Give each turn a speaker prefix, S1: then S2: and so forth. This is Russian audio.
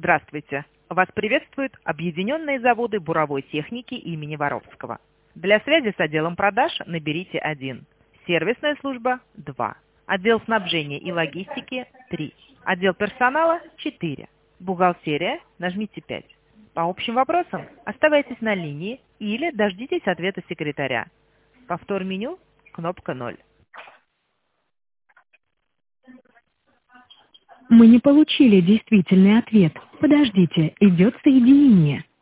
S1: Здравствуйте! Вас приветствуют Объединенные заводы буровой техники имени Воровского. Для связи с отделом продаж наберите 1. Сервисная служба 2. Отдел снабжения и логистики 3. Отдел персонала 4. Бухгалтерия нажмите 5. По общим вопросам оставайтесь на линии или дождитесь ответа секретаря. Повтор меню кнопка 0.
S2: Мы не получили действительный ответ. Подождите, идет соединение.